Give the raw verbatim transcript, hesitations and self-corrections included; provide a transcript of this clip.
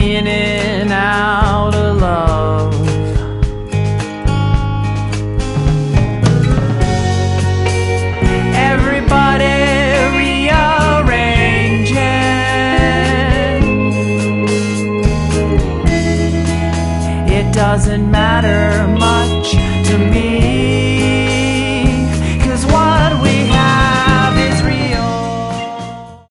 in and out of love. Everybody rearranging. It doesn't matter